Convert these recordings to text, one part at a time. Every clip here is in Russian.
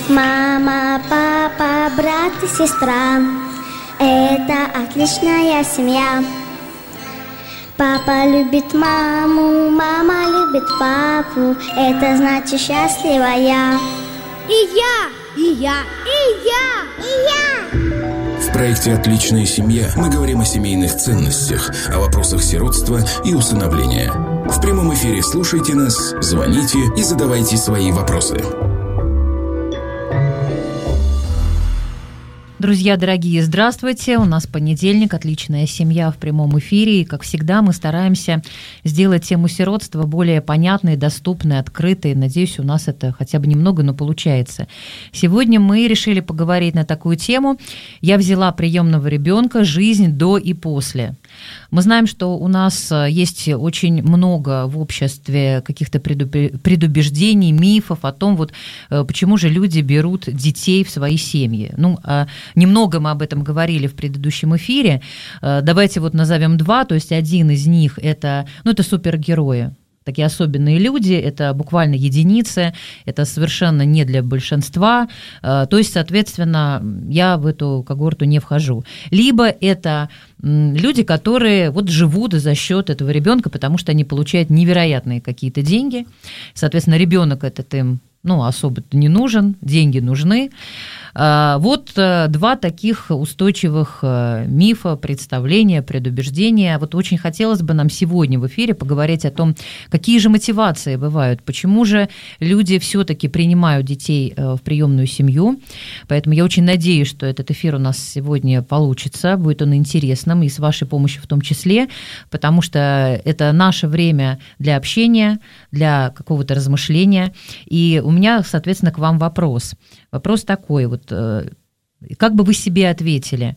Мама, папа, брат и сестра – это отличная семья. Папа любит маму, мама любит папу, это значит счастливая. И я, и я, и я, и я. В проекте «Отличная семья» мы говорим о семейных ценностях, о вопросах сиротства и усыновления. В прямом эфире слушайте нас, звоните и задавайте свои вопросы. Друзья дорогие, здравствуйте. У нас понедельник, «Отличная семья» в прямом эфире. И, как всегда, мы стараемся сделать тему сиротства более понятной, доступной, открытой. Надеюсь, у нас это хотя бы немного, но получается. Сегодня мы решили поговорить на такую тему. Я взяла приемного ребенка, жизнь до и после. Мы знаем, что у нас есть очень много в обществе каких-то предубеждений, мифов о том, вот почему же люди берут детей в свои семьи. Немного мы об этом говорили в предыдущем эфире. Давайте вот назовем два. То есть один из них это супергерои. Такие особенные люди, это буквально единицы, это совершенно не для большинства, то есть, соответственно, я в эту когорту не вхожу. Либо это люди, которые вот живут за счет этого ребенка, потому что они получают невероятные какие-то деньги, соответственно, ребенок этот им особо-то не нужен, деньги нужны. Вот два таких устойчивых мифа, представления, предубеждения. Вот очень хотелось бы нам сегодня в эфире поговорить о том, какие же мотивации бывают, почему же люди все-таки принимают детей в приемную семью. Поэтому я очень надеюсь, что этот эфир у нас сегодня получится, будет он интересным, и с вашей помощью в том числе, потому что это наше время для общения, для какого-то размышления. И у меня, соответственно, к вам вопрос. Вопрос такой, вот, как бы вы себе ответили?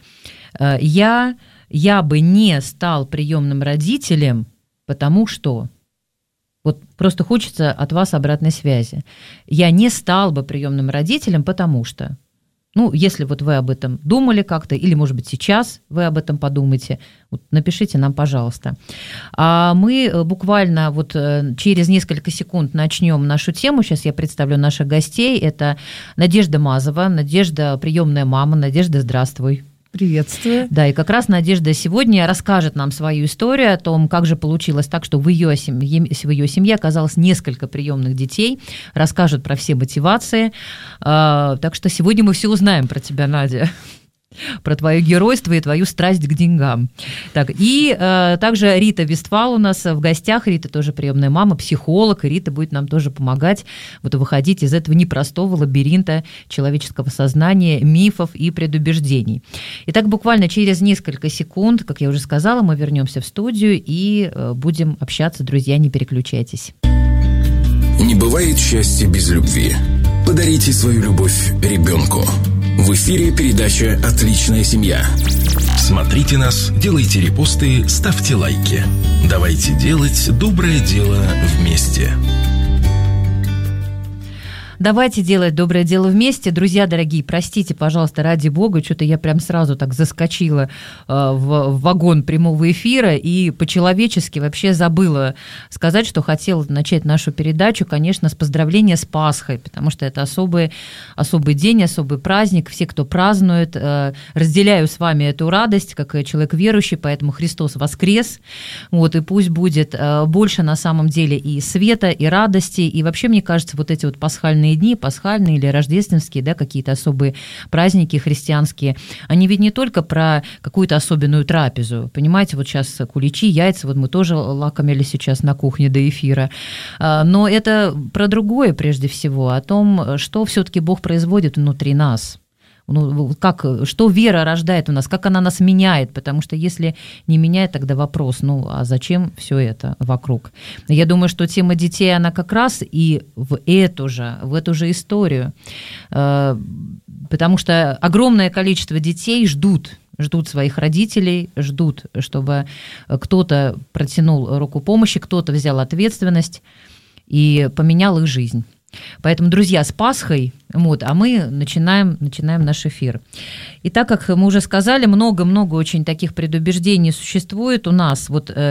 Я бы не стал приемным родителем, потому что... Вот просто хочется от вас обратной связи. Я не стал бы приемным родителем, потому что... если вот вы об этом думали как-то, или, может быть, сейчас вы об этом подумаете, вот напишите нам, пожалуйста. А мы буквально вот через несколько секунд начнем нашу тему. Сейчас я представлю наших гостей. Это Надежда Мазова. Надежда, приемная мама. Надежда, здравствуй. Приветствую. Да, и как раз Надежда сегодня расскажет нам свою историю о том, как же получилось так, что в ее семье оказалось несколько приемных детей, расскажет про все мотивации. Так что сегодня мы все узнаем про тебя, Надя, про твое геройство и твою страсть к деньгам. Так, и также Рита Вестфал у нас в гостях. Рита тоже приемная мама, психолог, и Рита будет нам тоже помогать выходить из этого непростого лабиринта человеческого сознания, мифов и предубеждений. Итак, буквально через несколько секунд, как я уже сказала, мы вернемся в студию и будем общаться. Друзья, не переключайтесь. Не бывает счастья без любви. Подарите свою любовь ребенку. В эфире передача «Отличная семья». Смотрите нас, делайте репосты, ставьте лайки. Давайте делать доброе дело вместе. Давайте делать доброе дело вместе. Друзья дорогие, простите, пожалуйста, ради бога, что-то я прям сразу так заскочила в вагон прямого эфира и по-человечески вообще забыла сказать, что хотела начать нашу передачу, конечно, с поздравления с Пасхой, потому что это особый день, особый праздник. Все, кто празднует, разделяю с вами эту радость, как человек верующий, поэтому Христос воскрес. Вот, и пусть будет больше на самом деле и света, и радости, и вообще, мне кажется, вот эти вот пасхальные дни, пасхальные или рождественские, да, какие-то особые праздники христианские, они ведь не только про какую-то особенную трапезу, понимаете, вот сейчас куличи, яйца, вот мы тоже лакомили сейчас на кухне до эфира, но это про другое прежде всего, о том, что все-таки Бог производит внутри нас. Что вера рождает у нас, как она нас меняет, потому что если не меняет, тогда вопрос, а зачем все это вокруг? Я думаю, что тема детей, она как раз и в эту же историю, потому что огромное количество детей ждут своих родителей, ждут, чтобы кто-то протянул руку помощи, кто-то взял ответственность и поменял их жизнь. Поэтому, друзья, с Пасхой, а мы начинаем наш эфир. И так как мы уже сказали, много-много очень таких предубеждений существует у нас.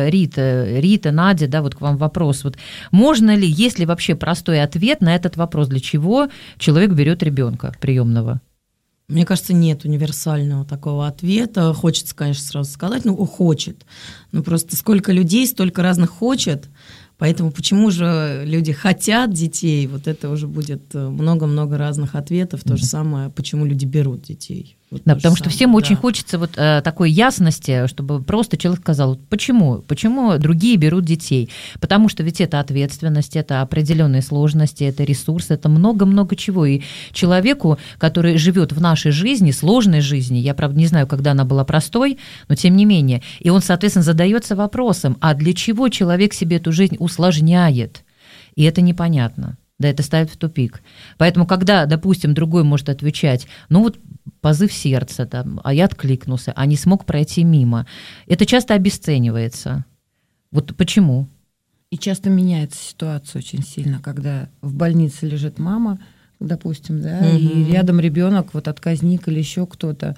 Рита, Надя, к вам вопрос. Можно ли, есть ли вообще простой ответ на этот вопрос, для чего человек берет ребенка приемного? Мне кажется, нет универсального такого ответа. Хочется, конечно, сразу сказать, хочет. Просто сколько людей, столько разных хочет. Поэтому почему же люди хотят детей, это уже будет много-много разных ответов. То же самое, почему люди берут детей. Да, потому что всем очень хочется такой ясности, чтобы просто человек сказал, почему другие берут детей. Потому что ведь это ответственность, это определенные сложности, это ресурсы, это много-много чего. И человеку, который живет в нашей жизни, сложной жизни, я, правда, не знаю, когда она была простой, но тем не менее, и он, соответственно, задается вопросом, а для чего человек себе эту жизнь усложняет? И это непонятно. Да, это ставит в тупик. Поэтому, когда, допустим, другой может отвечать, позыв сердца, а я откликнулся, а не смог пройти мимо, это часто обесценивается. Почему? И часто меняется ситуация очень сильно, когда в больнице лежит мама, допустим, и рядом ребенок, отказник или еще кто-то.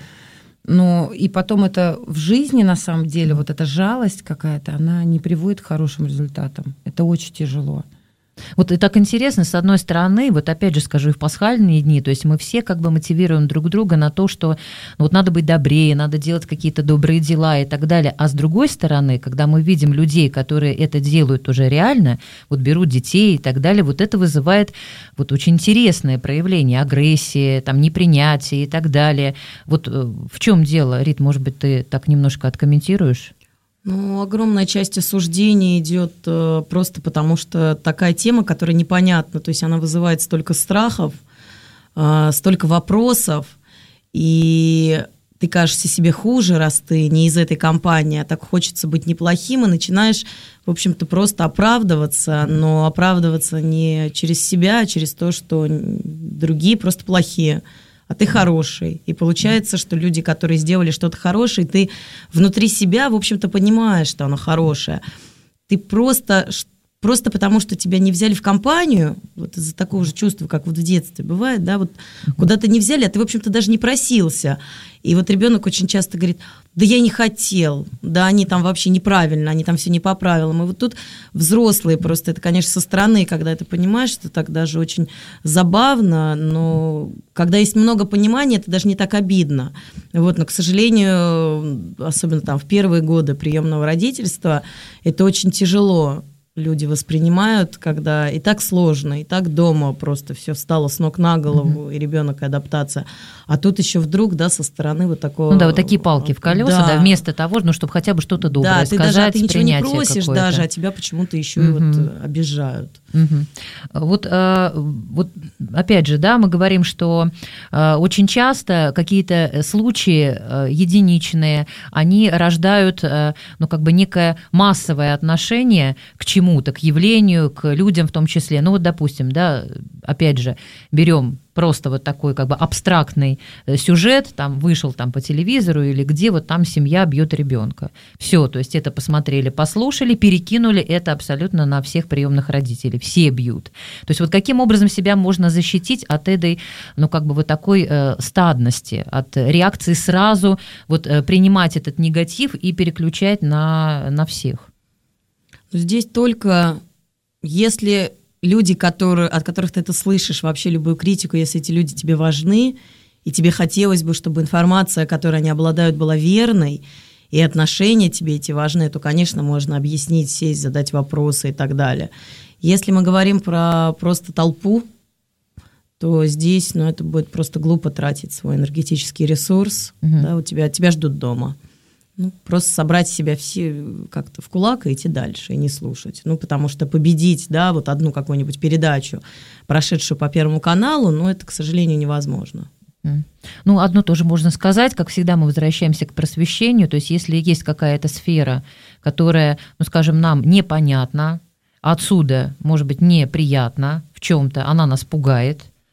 И потом это в жизни, на самом деле, эта жалость какая-то, она не приводит к хорошим результатам. Это очень тяжело. И так интересно, с одной стороны, опять же скажу, и в пасхальные дни, то есть мы все мотивируем друг друга на то, что надо быть добрее, надо делать какие-то добрые дела и так далее, а с другой стороны, когда мы видим людей, которые это делают уже реально, берут детей и так далее, это вызывает очень интересное проявление агрессии, непринятия и так далее. В чем дело, Рит, может быть, ты так немножко откомментируешь? Огромная часть осуждения идет просто потому, что такая тема, которая непонятна, то есть она вызывает столько страхов, столько вопросов, и ты кажешься себе хуже, раз ты не из этой компании, а так хочется быть неплохим, и начинаешь, в общем-то, просто оправдываться, но оправдываться не через себя, а через то, что другие просто плохие, а ты хороший. И получается, что люди, которые сделали что-то хорошее, ты внутри себя, в общем-то, понимаешь, что оно хорошее. Ты просто потому, что тебя не взяли в компанию, из-за такого же чувства, как в детстве бывает, куда-то не взяли, а ты, в общем-то, даже не просился. И ребенок очень часто говорит, да я не хотел, да они там вообще неправильно, они там все не по правилам. И тут взрослые просто, это, конечно, со стороны, когда ты понимаешь, это так даже очень забавно, но когда есть много понимания, это даже не так обидно. Но, к сожалению, особенно в первые годы приемного родительства, это очень тяжело. Люди воспринимают, когда и так сложно, и так дома просто все встало с ног на голову, и ребенок, и адаптация. А тут еще вдруг, со стороны такого... такие палки в колеса, вместо того, чтобы хотя бы что-то доброе сказать, ты ничего не просишь какое-то. даже, а тебя почему-то еще и обижают. Опять же, мы говорим, что очень часто какие-то случаи единичные, они рождают, некое массовое отношение к чему-то, к явлению, к людям в том числе. Допустим, опять же, берем просто такой абстрактный сюжет, вышел по телевизору или где там семья бьет ребенка. Все, то есть это посмотрели, послушали, перекинули это абсолютно на всех приемных родителей. Все бьют. То есть каким образом себя можно защитить от этой, такой стадности, от реакции сразу принимать этот негатив и переключать на всех? Здесь только если люди, от которых ты это слышишь, вообще любую критику, если эти люди тебе важны, и тебе хотелось бы, чтобы информация, которой они обладают, была верной, и отношения тебе эти важны, то, конечно, можно объяснить, сесть, задать вопросы и так далее. Если мы говорим про просто толпу, то здесь, это будет просто глупо тратить свой энергетический ресурс. Тебя ждут дома. Просто собрать себя все как-то в кулак и идти дальше, и не слушать. Потому что победить, одну какую-нибудь передачу, прошедшую по Первому каналу, это, к сожалению, невозможно. Одно тоже можно сказать, как всегда мы возвращаемся к просвещению, то есть если есть какая-то сфера, которая, скажем, нам непонятна, отсюда, может быть, неприятна в чем-то, она нас пугает,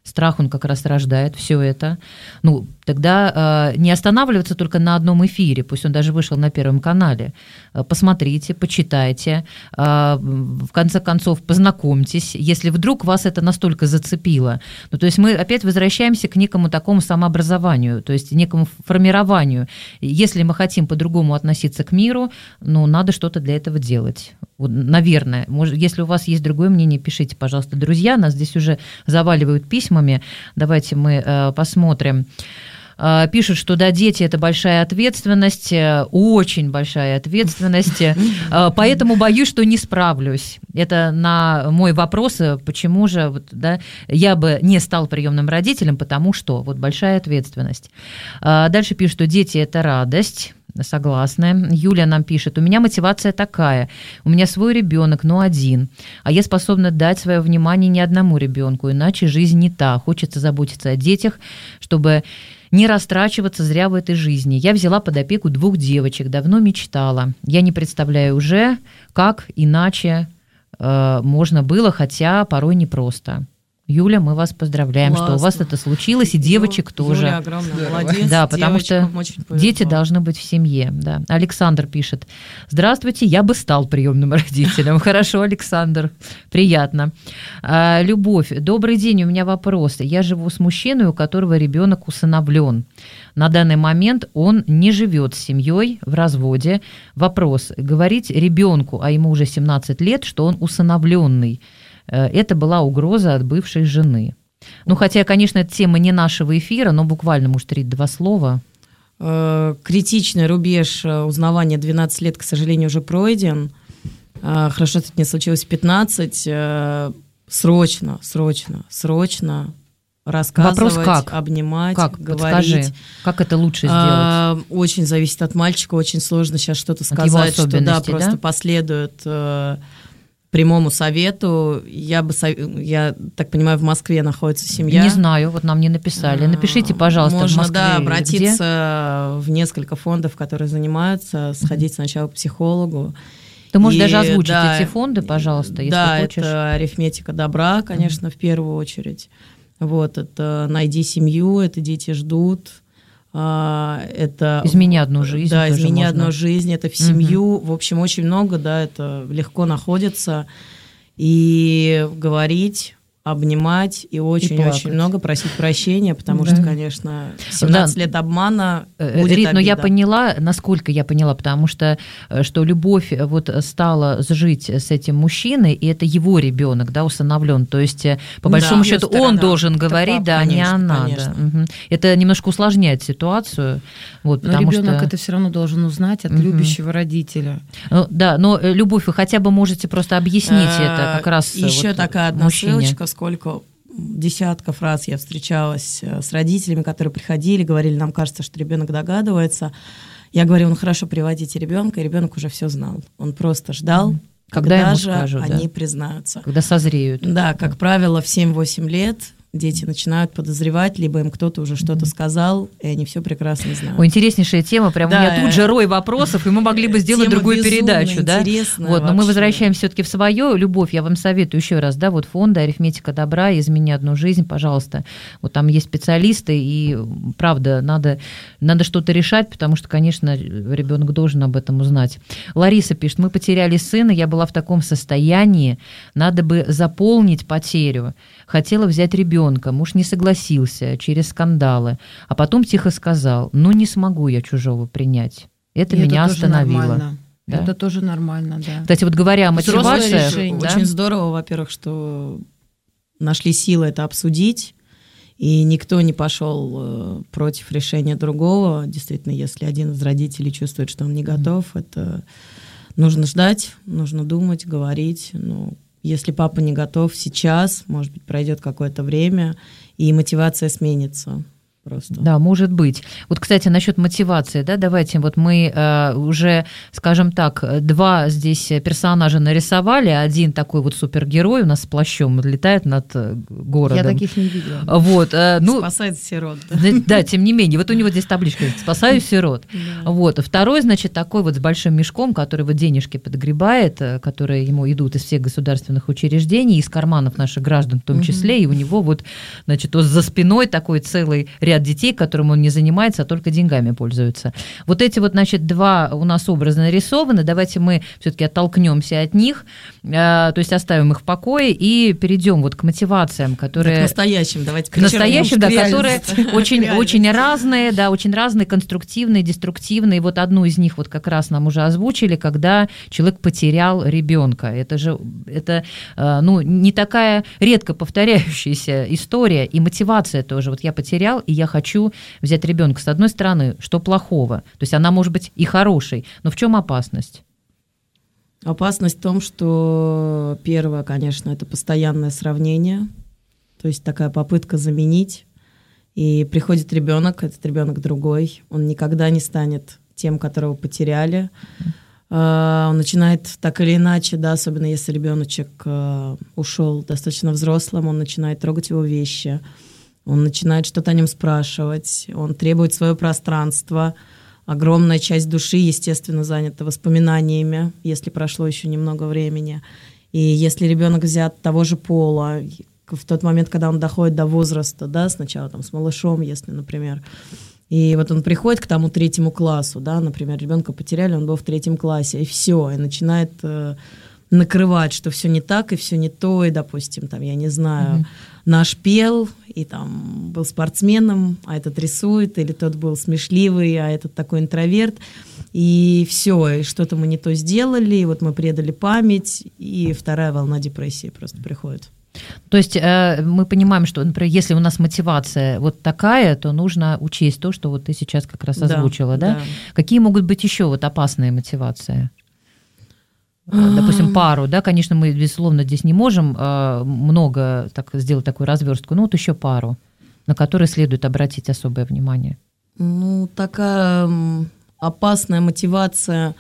Страх, он как раз рождает все это. Ну, тогда не останавливаться только на одном эфире, пусть он даже вышел на Первом канале. Посмотрите, почитайте, в конце концов познакомьтесь, если вдруг вас это настолько зацепило. Ну, то есть мы опять возвращаемся к некому такому самообразованию, то есть некому формированию. Если мы хотим по-другому относиться к миру, ну, надо что-то для этого делать. Вот, наверное. Если у вас есть другое мнение, пишите, пожалуйста, друзья. Нас здесь уже заваливают письмами. Давайте мы посмотрим. Пишут, что да, дети – это большая ответственность, очень большая ответственность, поэтому боюсь, что не справлюсь. Это на мой вопрос, почему же вот, да, я бы не стал приемным родителем, потому что вот большая ответственность. Дальше пишут, что дети – это радость. Согласна. Юля нам пишет, у меня мотивация такая, у меня свой ребенок, но один, а я способна дать свое внимание не одному ребенку, иначе жизнь не та. Хочется заботиться о детях, чтобы не растрачиваться зря в этой жизни. Я взяла под опеку 2 девочек, давно мечтала. Я не представляю уже, как иначе можно было, хотя порой непросто. Юля, мы вас поздравляем, классно, что у вас это случилось, и девочек тоже. Юля огромная молодец. Да, потому что дети должны быть в семье. Да. Александр пишет, здравствуйте, я бы стал приемным родителем. Хорошо, Александр, приятно. Любовь, добрый день, у меня вопрос. Я живу с мужчиной, у которого ребенок усыновлен. На данный момент он не живет с семьей, в разводе. Вопрос, говорить ребенку, а ему уже 17 лет, что он усыновленный. Это была угроза от бывшей жены. Ну, хотя, конечно, это тема не нашего эфира, но буквально, может, 3-2 слова. Критичный рубеж узнавания 12 лет, к сожалению, уже пройден. Хорошо, что это не случилось в 15. Срочно рассказывать, вопрос как? Обнимать, как? говорить. Подскажи, как это лучше сделать? Очень зависит от мальчика, очень сложно сейчас что-то сказать, что да, просто последует прямому совету. Я так понимаю, в Москве находится семья. Не знаю, вот нам не написали. Напишите, пожалуйста, можно, в Москве. Да, обратиться в несколько фондов, которые занимаются, сходить сначала к психологу. Ты можешь даже озвучить эти фонды, пожалуйста, если хочешь. Да, это «Арифметика добра», конечно, в первую очередь. Вот, это «Найди семью», это «Дети ждут». Это «Измени одну жизнь». Да, «Измени одну жизнь», это «В семью». В общем, очень много, да, это легко и говорить, обнимать и очень-очень много просить прощения, потому что, конечно, 17 лет обмана будет Рит, обида. но я поняла, насколько я поняла, потому что любовь вот стала жить с этим мужчиной, и это его ребенок, да, усыновлен. То есть, по большому счету, он должен говорить, да, конечно, не она. Да. Угу. Это немножко усложняет ситуацию. Вот, но ребенок это все равно должен узнать от любящего родителя. Да, но любовь, вы хотя бы можете просто объяснить это как раз еще вот такая одна мужчине. ссылочка, сколько десятков раз я встречалась с родителями, которые приходили, говорили, нам кажется, что ребенок догадывается. Я говорю, ну хорошо, приводите ребенка, и ребенок уже все знал. Он просто ждал, когда ему же скажут, они признаются. Когда созреют. Да, как правило, в 7-8 лет дети начинают подозревать, либо им кто-то уже что-то сказал, и они все прекрасно знают. Ой, интереснейшая тема, прям да, у меня тут же рой вопросов, и мы могли бы сделать другую передачу. Да? Вот, но мы возвращаемся все-таки в свое. Любовь, я вам советую еще раз, да, вот фонды «Арифметика добра», «Измени одну жизнь», пожалуйста. Вот там есть специалисты, и правда, надо что-то решать, потому что, конечно, ребенок должен об этом узнать. Лариса пишет, мы потеряли сына, я была в таком состоянии, надо бы заполнить потерю. Хотела взять ребенка, муж не согласился через скандалы, а потом тихо сказал, ну не смогу я чужого принять. Это и меня остановило. Да? Это тоже нормально, да. Кстати, вот говоря о мотивации... Да? Очень здорово, во-первых, что нашли силы это обсудить, и никто не пошел против решения другого. Действительно, если один из родителей чувствует, что он не готов, это нужно ждать, нужно думать, говорить, если папа не готов сейчас, может быть, пройдет какое-то время, и мотивация сменится. просто. Да, может быть. Вот, кстати, насчет мотивации, да, давайте вот мы уже, скажем так, 2 здесь персонажа нарисовали, один такой вот супергерой у нас с плащом летает над городом. Я таких не видела. Вот, Спасает сирот. Да, тем не менее, вот у него здесь табличка «Спасаю сирот». Вот, второй, значит, такой вот с большим мешком, который вот денежки подгребает, которые ему идут из всех государственных учреждений, из карманов наших граждан в том числе, и у него вот, значит, за спиной такой целый ряд детей, которым он не занимается, а только деньгами пользуются. Вот эти вот, значит, 2 у нас образа нарисованы. Давайте мы все-таки оттолкнемся от них, то есть оставим их в покое и перейдем вот к мотивациям, которые... К настоящим, давайте. К настоящим, да, которые очень разные, да, очень разные, конструктивные, деструктивные. Вот одну из них вот как раз нам уже озвучили, когда человек потерял ребенка. Это же, не такая редко повторяющаяся история, и мотивация тоже. Вот я потерял, и я хочу взять ребенка. С одной стороны, что плохого? То есть она может быть и хорошей, но в чем опасность? Опасность в том, что первое, конечно, это постоянное сравнение, то есть такая попытка заменить. И приходит ребенок, этот ребенок другой, он никогда не станет тем, которого потеряли. Он начинает так или иначе, да, особенно если ребеночек ушел достаточно взрослым, он начинает трогать его вещи. Он начинает что-то о нем спрашивать, он требует свое пространство. Огромная часть души, естественно, занята воспоминаниями, если прошло еще немного времени. И если ребенок взят того же пола, в тот момент, когда он доходит до возраста, да, сначала там с малышом, если, например, и вот он приходит к тому 3 классу, да, например, ребенка потеряли, он был в 3 классе, и все, и начинает накрывать, что все не так и все не то, и, допустим, там, я не знаю, наш пел, и там был спортсменом, а этот рисует, или тот был смешливый, а этот такой интроверт, и все, и что-то мы не то сделали, и вот мы предали память, и 2 волна депрессии просто приходит. То есть мы понимаем, что, например, если у нас мотивация вот такая, то нужно учесть то, что вот ты сейчас как раз озвучила, да? Какие могут быть еще вот опасные мотивации? Допустим, пару, да, конечно, мы, безусловно, здесь не можем много сделать такую разверстку, но вот еще пару, на которые следует обратить особое внимание. Ну, такая опасная мотивация,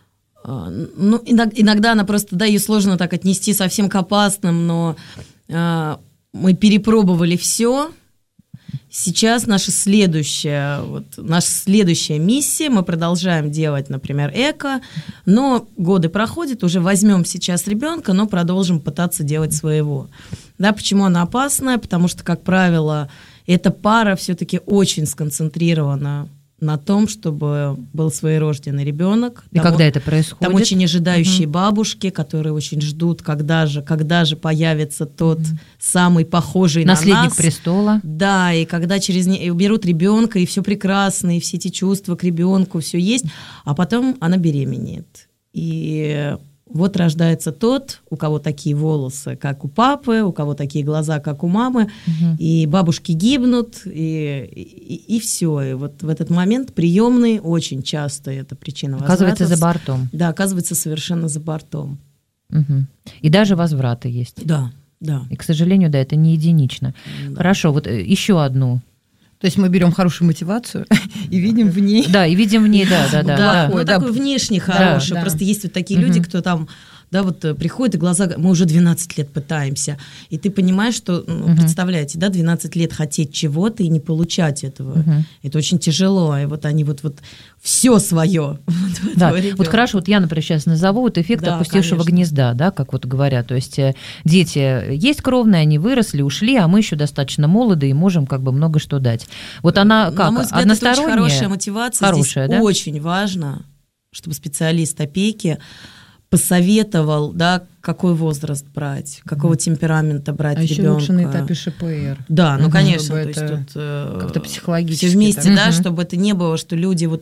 иногда она просто, да, ее сложно так отнести совсем к опасным, но мы перепробовали все. Сейчас наша следующая миссия, мы продолжаем делать, например, эко, но годы проходят, уже возьмем сейчас ребенка, но продолжим пытаться делать своего. Да, почему она опасная? Потому что, как правило, эта пара все-таки очень сконцентрирована на том, чтобы был своерожденный ребенок. И когда это происходит? Там очень ожидающие бабушки, которые очень ждут, когда же появится тот самый похожий наследник на нас. престола. Да, и когда через берут ребенка, и все прекрасно, и все эти чувства к ребенку, все есть, а потом она беременеет. И вот рождается тот, у кого такие волосы, как у папы, у кого такие глаза, как у мамы, и бабушки гибнут, и все. И вот в этот момент приемный очень часто это причина возврата. Оказывается, за бортом. Да, оказывается, совершенно за бортом. И даже возвраты есть. Да. И, к сожалению, да, это не единично. Да. Хорошо, вот еще одну. То есть мы берем хорошую мотивацию и видим в ней... Да, и видим в ней, да. Ну, такой внешне хороший. Просто есть вот такие люди, кто там, да, вот приходит, и глаза... Мы уже 12 лет пытаемся. И ты понимаешь, что, представляете, да, 12 лет хотеть чего-то и не получать этого. Это очень тяжело. И вот они вот все свое. Да, вот хорошо, вот я, например, сейчас назову вот эффект опустевшего гнезда, да, как вот говорят. То есть дети есть кровные, они выросли, ушли, а мы еще достаточно молоды и можем как бы много что дать. Вот она как, на мой взгляд, односторонняя? Это очень хорошая мотивация. Хорошая, здесь да? очень важно, чтобы специалист опеки посоветовал, да, какой возраст брать, какого темперамента брать ребенка. А еще лучше на этапе ШПР. Да, ну, конечно. То есть тут как-то психологически. все вместе, да, чтобы это не было, что люди вот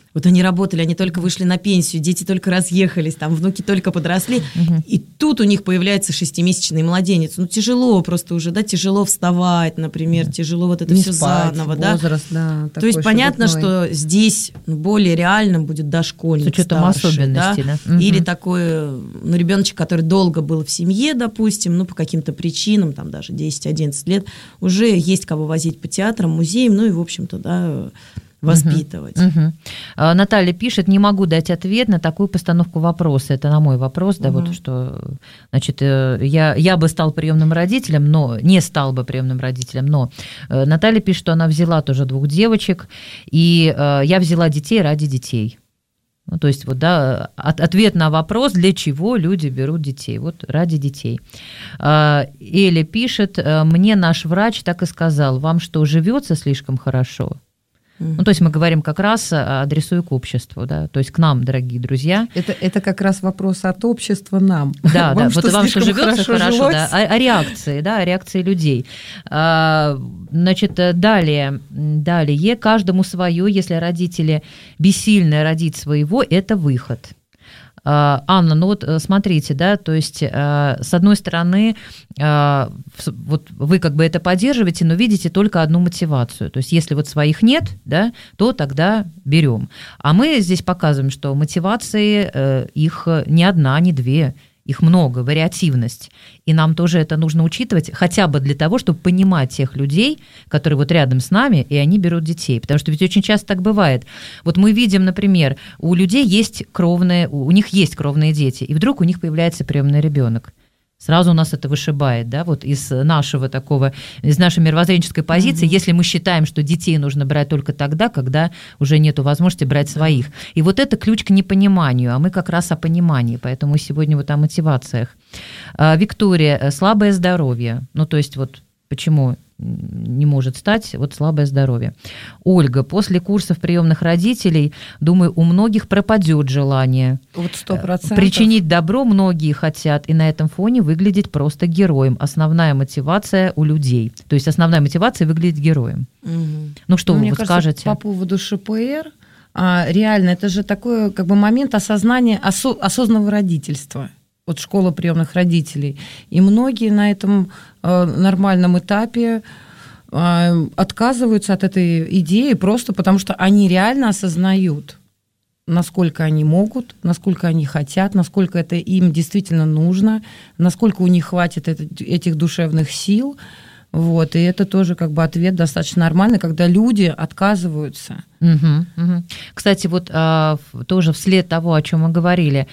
Вот они работали, они только вышли на пенсию, дети только разъехались, там внуки только подросли, и тут у них появляется 6-месячный младенец. Ну, тяжело просто уже, да, тяжело вставать, например, тяжело вот это Не все спать, заново, возраст, да. То есть понятно, что здесь более реальным будет дошкольник, с учетом старший, особенностей, да? Или такой, ну, ребеночек, который долго был в семье, допустим, ну, по каким-то причинам, там даже 10-11 лет, уже есть кого возить по театрам, музеям, ну и, в общем-то, да, воспитывать. Наталья пишет, не могу дать ответ на такую постановку вопроса. Это на мой вопрос, да, вот что, значит, я бы стал приемным родителем, но не стал бы приемным родителем, но Наталья пишет, что она взяла тоже 2 девочек, и я взяла детей ради детей. Ну, то есть, вот, да, ответ на вопрос, для чего люди берут детей. Вот ради детей. Эля пишет, мне наш врач так и сказал, вам что, живется слишком хорошо? Ну, то есть мы говорим как раз, адресуя к обществу, да, то есть к нам, дорогие друзья. Это как раз вопрос от общества нам. Да, да, вот вам что живется хорошо, да, о реакции, да, о реакции людей. Значит, далее, каждому свое, если родители бессильны родить своего, это выход. Анна, ну вот смотрите, да, то есть с одной стороны, вот вы как бы это поддерживаете, но видите только одну мотивацию. То есть если вот своих нет, да, то тогда берем. А мы здесь показываем, что мотивации их не одна, не 2, их много, вариативность. И нам тоже это нужно учитывать, хотя бы для того, чтобы понимать тех людей, которые вот рядом с нами, и они берут детей. Потому что ведь очень часто так бывает. Вот мы видим, например, у людей есть кровные, у них есть кровные дети, и вдруг у них появляется приемный ребенок. Сразу у нас это вышибает, да, вот из нашего такого, из нашей мировоззренческой позиции, если мы считаем, что детей нужно брать только тогда, когда уже нету возможности брать своих. И вот это ключ к непониманию, а мы как раз о понимании, поэтому сегодня вот о мотивациях. Виктория, слабое здоровье, ну то есть вот почему не может стать, вот слабое здоровье. Ольга, после курсов приемных родителей, думаю, у многих пропадет желание. Вот 100%. Причинить добро многие хотят, и на этом фоне выглядеть просто героем. Основная мотивация у людей. То есть основная мотивация выглядеть героем. Ну что вы мне вот кажется, скажете? По поводу ШПР, реально, это же такой как бы момент осознания, осознанного родительства. Вот школа приемных родителей. И многие на этом нормальном этапе отказываются от этой идеи просто потому, что они реально осознают, насколько они могут, насколько они хотят, насколько это им действительно нужно, насколько у них хватит этих душевных сил. Вот, и это тоже как бы ответ достаточно нормальный, когда люди отказываются. Кстати, вот тоже вслед того, о чем мы говорили,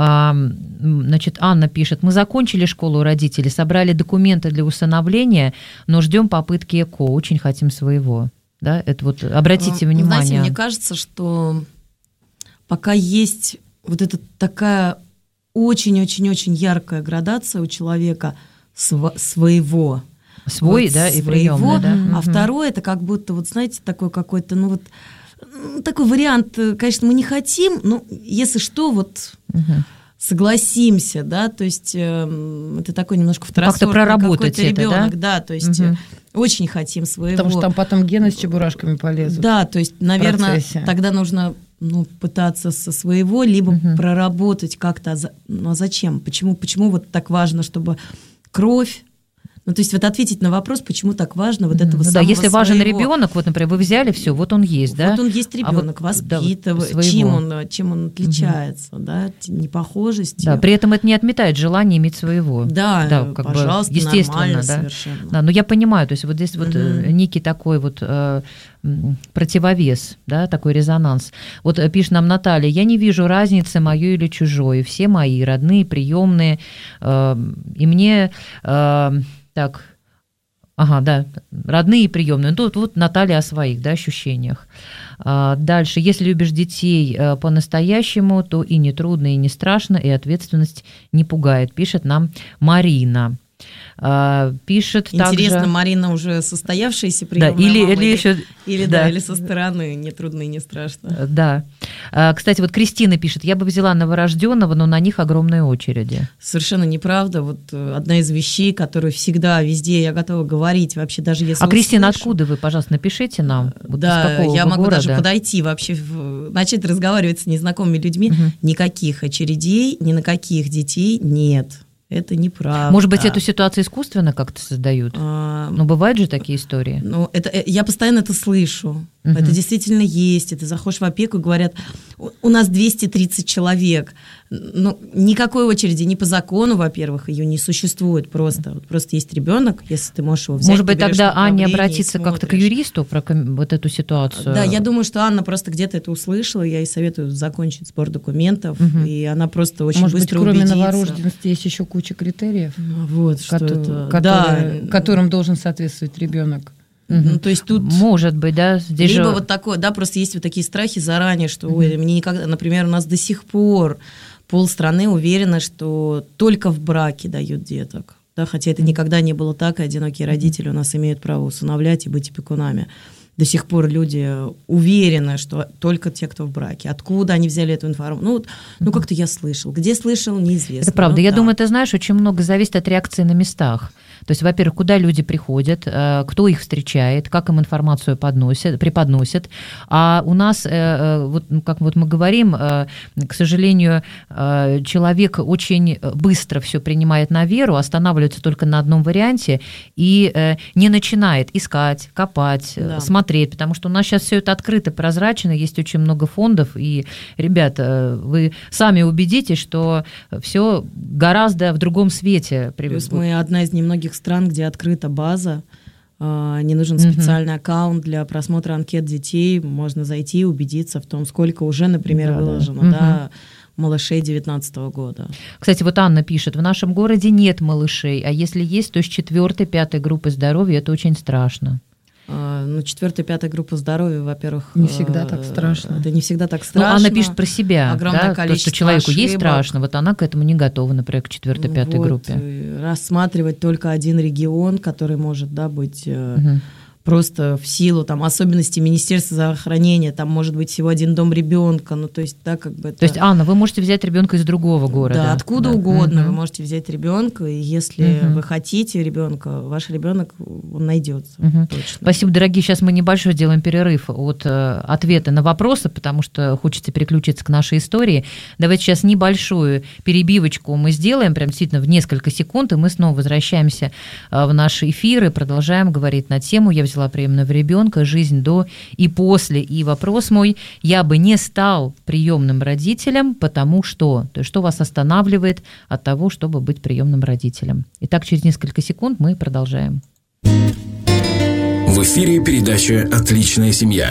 значит, Анна пишет, мы закончили школу родителей, собрали документы для усыновления, но ждем попытки ЭКО, очень хотим своего. Да? Это вот обратите внимание. Знаете, мне кажется, что пока есть вот эта такая очень-очень-очень яркая градация у человека своего, свой, вот, да, и приемный, да. А второе, это как будто, вот знаете, такой какой-то, ну вот, такой вариант, конечно, мы не хотим, но если что, вот согласимся, да, то есть это такой немножко второсортный как-то проработать какой-то ребенок, это, да, то есть очень хотим своего. Потому что там потом гены с чебурашками полезут. Да, то есть, наверное, тогда нужно пытаться со своего, либо проработать как-то, ну а зачем, почему вот так важно, чтобы кровь. Ну, то есть вот ответить на вопрос, почему так важно вот этого самого да, если важен своего. Ребенок, вот, например, вы взяли все, вот он есть, да? Вот он есть ребенок, воспитывает, да, чем он отличается, да, непохожестью. Да, при этом это не отметает желание иметь своего. Да, да, как пожалуйста, бы, естественно, нормально да. совершенно. Да, но я понимаю, то есть вот здесь вот некий такой вот противовес, да, такой резонанс. Вот пишет нам Наталья, я не вижу разницы, мое или чужое, все мои, родные, приемные, и мне... Так, ага, да, родные и приемные. Тут вот Наталья о своих, да, ощущениях. Дальше, если любишь детей по-настоящему, то и не трудно, и не страшно, и ответственность не пугает, пишет нам Марина. Пишет интересно, также... Марина уже состоявшаяся приемная да, мама, еще... или со стороны, не трудно и не страшно. Да. Кстати, вот Кристина пишет, я бы взяла новорожденного, но на них огромные очереди. Совершенно неправда. Вот одна из вещей, которую всегда, везде я готова говорить, вообще даже если... Кристина, откуда вы, пожалуйста, напишите нам? Вот да, я могу города? даже подойти вообще начать разговаривать с незнакомыми людьми, никаких очередей, ни на каких детей нет. Это неправда. Может быть, эту ситуацию искусственно как-то создают? Но бывают же такие истории. Ну, я постоянно это слышу. Это действительно есть. И ты заходишь в опеку и говорят, у нас 230 человек. Ну, никакой очереди ни по закону, во-первых, ее не существует просто. Вот просто есть ребенок, если ты можешь его взять. Может быть, тогда Анне обратиться как-то к юристу про вот эту ситуацию? Да, я думаю, что Анна просто где-то это услышала. Я ей советую закончить сбор документов. И она просто очень быстро убедится. Может быть, кроме новорожденности есть еще куча критериев, вот, которым должен соответствовать ребенок. Ну, то есть тут может быть, да, здесь либо же... вот такое, да, просто есть вот такие страхи заранее, что ой, мне никогда, например, у нас до сих пор полстраны уверены, что только в браке дают деток, да, хотя это никогда не было так, и одинокие родители у нас имеют право усыновлять и быть опекунами. До сих пор люди уверены, что только те, кто в браке. Откуда они взяли эту информацию? Ну как-то я слышал. Где слышал, неизвестно. Это правда. Я да. думаю, ты знаешь, очень много зависит от реакции на местах. То есть, во-первых, куда люди приходят, кто их встречает, как им информацию преподносят. А у нас, вот, как вот мы говорим, к сожалению, человек очень быстро все принимает на веру, останавливается только на одном варианте и не начинает искать, копать, смотреть, потому что у нас сейчас все это открыто, прозрачно, есть очень много фондов, и, ребята, вы сами убедитесь, что все гораздо в другом свете. Плюс мы одна из немногих стран, где открыта база, не нужен специальный аккаунт для просмотра анкет детей, можно зайти и убедиться в том, сколько уже, например, выложено, малышей 2019 года. Кстати, вот Анна пишет, в нашем городе нет малышей, а если есть, то с 4-5 группы здоровья, это очень страшно. Ну, 4-5 группа здоровья, во-первых... Не всегда так страшно. Это не всегда так страшно. Ну, Анна пишет про себя. Огромное количество то, что человеку ошибок. Есть страшно, вот она к этому не готова, например, к 4-5 группе. Рассматривать только один регион, который может, да, быть... просто в силу там особенностей Министерства здравоохранения, там может быть всего один дом ребенка, ну то есть, да, как бы это... То есть, Анна, вы можете взять ребенка из другого города? Да, откуда угодно вы можете взять ребенка, и если вы хотите ребенка, ваш ребенок, он найдется. Точно. Спасибо, дорогие. Сейчас мы небольшой сделаем перерыв от ответа на вопросы, потому что хочется переключиться к нашей истории. Давайте сейчас небольшую перебивочку мы сделаем, прям действительно в несколько секунд, и мы снова возвращаемся в наши эфиры, продолжаем говорить на тему «Я взяла приемного ребенка, жизнь до и после». И вопрос мой: я бы не стал приемным родителем, потому что? То есть, что вас останавливает от того, чтобы быть приемным родителем? Итак, через несколько секунд мы продолжаем. В эфире передача «Отличная семья».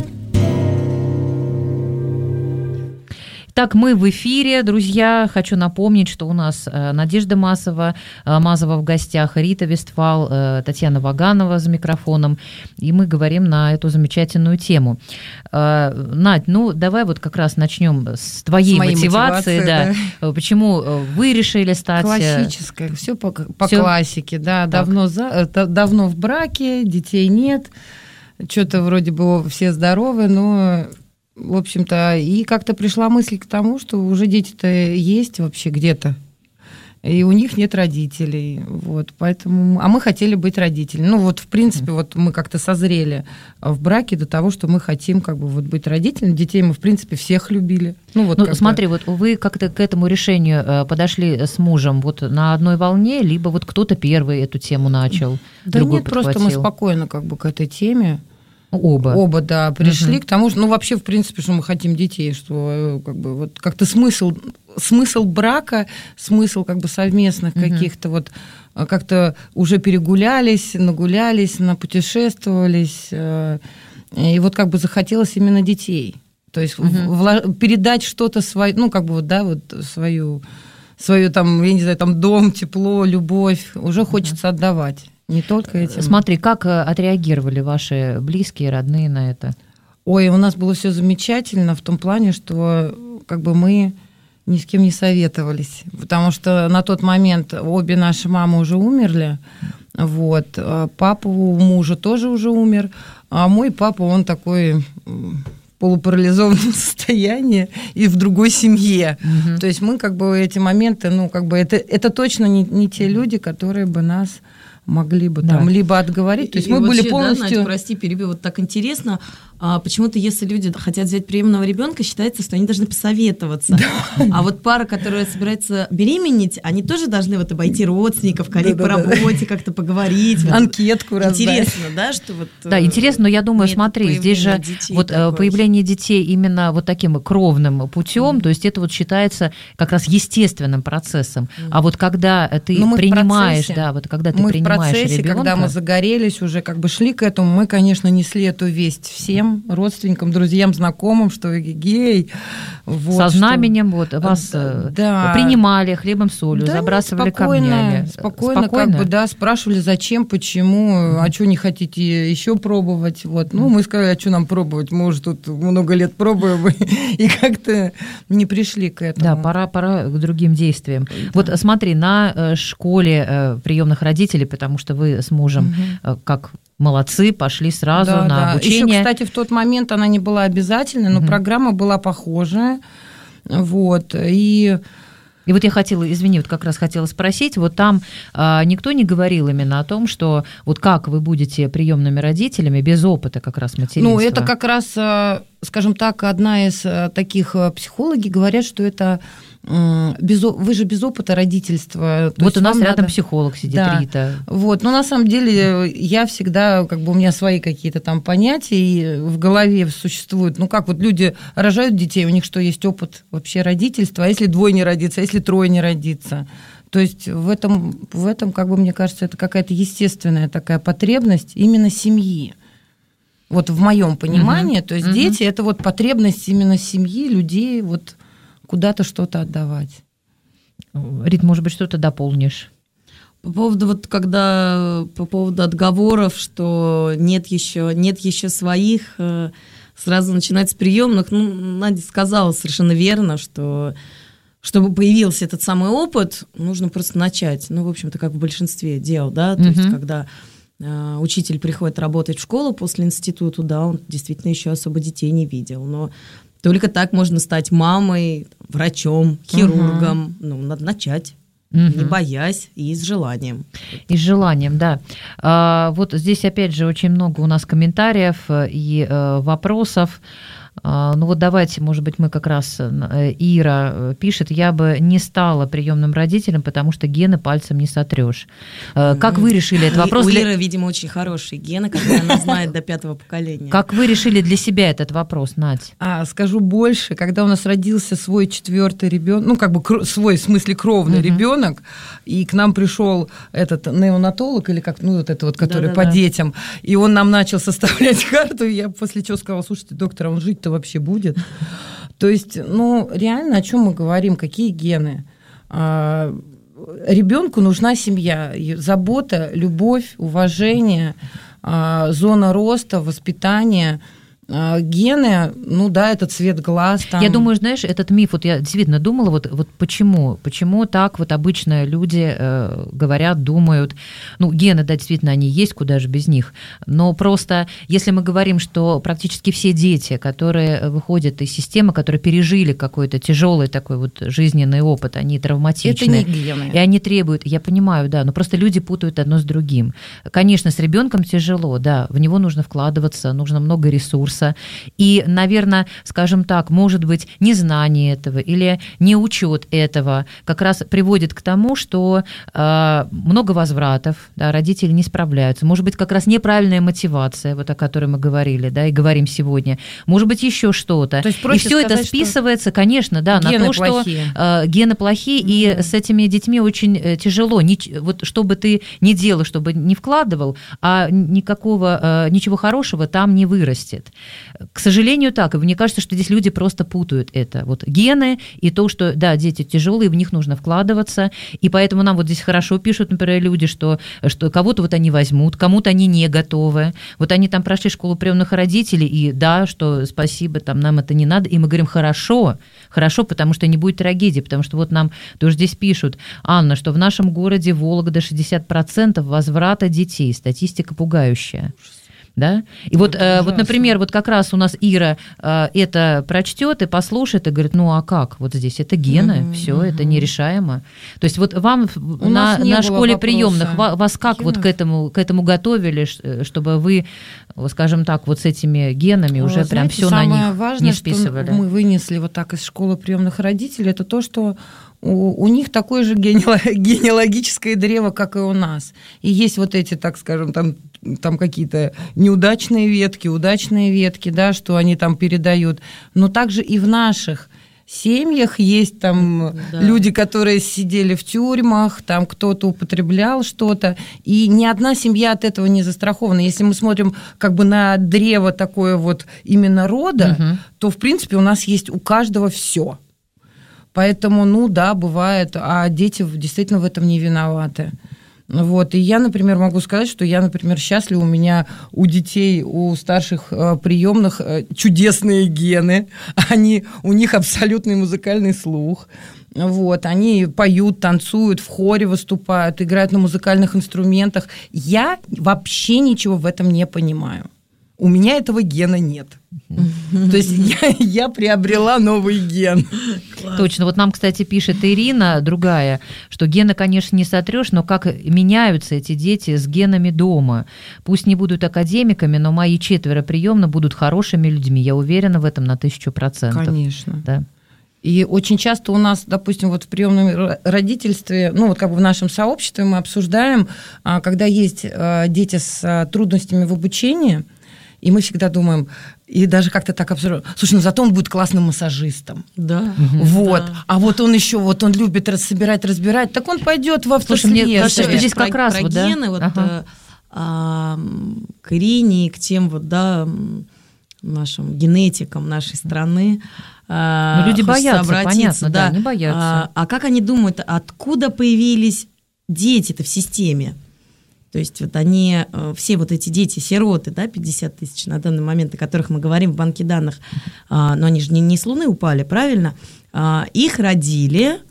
Так, мы в эфире, друзья. Хочу напомнить, что у нас Надежда Мазова в гостях, Рита Вестфал, Татьяна Ваганова за микрофоном, и мы говорим на эту замечательную тему. Надь, ну давай вот как раз начнем с твоей мотивации. Да. Почему вы решили стать... Классическая, все по классике, да, давно в браке, детей нет, что-то вроде бы все здоровы, но... В общем-то, и как-то пришла мысль к тому, что уже дети-то есть вообще где-то, и у них нет родителей, вот, поэтому... А мы хотели быть родителями. Ну, вот, в принципе, вот мы как-то созрели в браке до того, что мы хотим как бы вот быть родителями. Детей мы, в принципе, всех любили. Ну, вот смотри, вот вы как-то к этому решению подошли с мужем вот на одной волне, либо вот кто-то первый эту тему начал, да нет, просто мы спокойно как бы к этой теме. Оба, да, пришли к тому, что, ну, вообще, в принципе, что мы хотим детей, что как бы вот как-то смысл брака, смысл как бы совместных каких-то вот, как-то уже перегулялись, нагулялись, напутешествовались, и вот как бы захотелось именно детей. То есть передать что-то свое, ну, как бы вот, да, вот свою там, я не знаю, там дом, тепло, любовь, уже хочется отдавать. Не только этим. Смотри, как отреагировали ваши близкие, родные на это? Ой, у нас было все замечательно в том плане, что как бы мы ни с кем не советовались, потому что на тот момент обе наши мамы уже умерли, вот, папа у мужа тоже уже умер, а мой папа, он такой полупарализованном состоянии и в другой семье. То есть мы как бы эти моменты, ну как бы это точно не те люди, которые бы нас могли бы там либо отговорить. То есть мы были полностью... Да, Надь, прости, перебью, вот так интересно. Почему-то, если люди хотят взять приемного ребенка, считается, что они должны посоветоваться. А вот пара, которая собирается беременеть, они тоже должны вот обойти родственников, коллег по работе, как-то поговорить. Анкетку раздать. Интересно, да, что вот... Да, интересно, но я думаю, смотри, здесь же вот появление детей именно вот таким кровным путем, то есть это вот считается как раз естественным процессом. А вот когда ты принимаешь, да, вот когда ты принимаешь ребенка... Когда мы загорелись, уже как бы шли к этому, мы, конечно, несли эту весть всем родственникам, друзьям, знакомым, что гей. Вот, со знаменем вот вас принимали хлебом, солью, забрасывали камнями. Спокойно, как бы, да, спрашивали, зачем, почему, а что не хотите еще пробовать. Вот. Ну, мы сказали, а что нам пробовать, мы уже тут много лет пробуем, и как-то не пришли к этому. Да, пора к другим действиям. Да. Вот смотри, на школе приемных родителей, потому что вы с мужем как молодцы, пошли сразу на обучение. Еще, кстати, в тот момент она не была обязательной, но программа была похожая. Вот, и вот я хотела, извини, вот как раз хотела спросить, вот там никто не говорил именно о том, что вот как вы будете приемными родителями без опыта как раз материнства? Ну, это как раз, скажем так, одна из таких психологи говорят, что это вы же без опыта родительства. Вот у нас рядом психолог сидит, Рита. Вот, но на самом деле я всегда, как бы у меня свои какие-то там понятия и в голове существуют. Ну как вот люди рожают детей, у них что, есть опыт вообще родительства, а если двое не родится, а если трое не родится? То есть в этом, как бы, мне кажется, это какая-то естественная такая потребность именно семьи. Вот в моем понимании, то есть дети – это вот потребность именно семьи, людей, вот куда-то что-то отдавать. Рит, может быть, что-то дополнишь? По поводу отговоров, что нет еще своих, сразу начинать с приемных. Ну, Надя сказала совершенно верно, что чтобы появился этот самый опыт, нужно просто начать. Ну, в общем-то, как в большинстве дел, да, то есть когда учитель приходит работать в школу после института, да, он действительно еще особо детей не видел, но только так можно стать мамой, врачом, хирургом. Ну, надо начать, не боясь и с желанием. И с желанием, да. Вот здесь, опять же, очень много у нас комментариев и вопросов. Ну вот давайте, может быть, мы как раз, Ира пишет, я бы не стала приемным родителем, потому что гены пальцем не сотрешь. Как вы решили этот вопрос? У Иры, видимо, очень хорошие гены, которые она знает до 5-го поколения. Как вы решили для себя этот вопрос, Надь? Скажу больше, когда у нас родился свой 4-й ребенок, ну как бы свой, в смысле кровный ребенок, и к нам пришел этот неонатолог, или как, ну вот это вот, который по детям, и он нам начал составлять карту, и я после чего сказала, слушайте, доктор, а он жить-то вообще будет? То есть, ну, реально, о чем мы говорим, какие гены? Ребенку нужна семья, забота, любовь, уважение, зона роста, воспитание. Гены, ну да, это цвет глаз. Там. Я думаю, знаешь, этот миф, вот я действительно думала, вот почему так вот обычно люди говорят, думают, ну, гены, да, действительно, они есть, куда же без них, но просто, если мы говорим, что практически все дети, которые выходят из системы, которые пережили какой-то тяжелый такой вот жизненный опыт, они травматичны. Это не гены. И они требуют, я понимаю, да, но просто люди путают одно с другим. Конечно, с ребенком тяжело, да, в него нужно вкладываться, нужно много ресурсов. И, наверное, скажем так, может быть, незнание этого или неучет этого как раз приводит к тому, что много возвратов, да, родители не справляются. Может быть, как раз неправильная мотивация, вот о которой мы говорили, да, и говорим сегодня. Может быть, еще что-то. И все это списывается, конечно, да, на то, что гены плохие, и с этими детьми очень тяжело. Вот что бы ты ни делал, чтобы не вкладывал, а ничего хорошего там не вырастет. К сожалению, так. И мне кажется, что здесь люди просто путают это. Вот гены и то, что, да, дети тяжелые, в них нужно вкладываться. И поэтому нам вот здесь хорошо пишут, например, люди, что кого-то вот они возьмут, кому-то они не готовы. Вот они там прошли школу приемных родителей, и да, что спасибо, там нам это не надо. И мы говорим, хорошо, потому что не будет трагедии. Потому что вот нам тоже здесь пишут, Анна, что в нашем городе Вологда 60% возврата детей. Статистика пугающая. Да? И вот, например, вот как раз у нас Ира это прочтет и послушает, и говорит, ну а как? Вот здесь это гены, все, это нерешаемо. То есть вот вам на школе приемных вас как генов? Вот к этому готовили, чтобы вы, скажем так, вот с этими генами уже прям все на них важное, не списывали? Что мы вынесли вот так из школы приемных родителей, это то, что у них такое же генеалогическое древо, как и у нас. И есть вот эти, так скажем, там какие-то неудачные ветки, удачные ветки, да, что они там передают. Но также и в наших семьях есть там люди, которые сидели в тюрьмах, там кто-то употреблял что-то, и ни одна семья от этого не застрахована. Если мы смотрим как бы на древо такое вот именно рода, то, в принципе, у нас есть у каждого все. Поэтому, бывает, а дети действительно в этом не виноваты. Вот. И я, например, могу сказать, что я, например, счастлива, у меня у детей, у старших приемных чудесные гены, у них абсолютный музыкальный слух. Вот. Они поют, танцуют, в хоре выступают, играют на музыкальных инструментах. Я вообще ничего в этом не понимаю. У меня этого гена нет. То есть я приобрела новый ген. Точно. Вот нам, кстати, пишет Ирина, другая, что гены, конечно, не сотрешь, но как меняются эти дети с генами дома. Пусть не будут академиками, но мои 4 приемно будут хорошими людьми. Я уверена в этом на 1000%. Конечно. Да. И очень часто у нас, допустим, вот в приемном родительстве, как бы в нашем сообществе мы обсуждаем, когда есть дети с трудностями в обучении, и мы всегда думаем, и даже как-то так обсуждаем, слушай, зато он будет классным массажистом. Да. Вот. Да. А вот он еще, он любит разбирать, так он пойдет в автослесарь. Слушай, мне кажется, что здесь как раз про гены, к Ирине, к тем нашим генетикам нашей страны. Люди боятся, понятно, да, они боятся. А как они думают, откуда появились дети-то в системе? То есть вот они, все вот эти дети-сироты, 50 тысяч на данный момент, о которых мы говорим в банке данных, но они же не с Луны упали, правильно? Их родили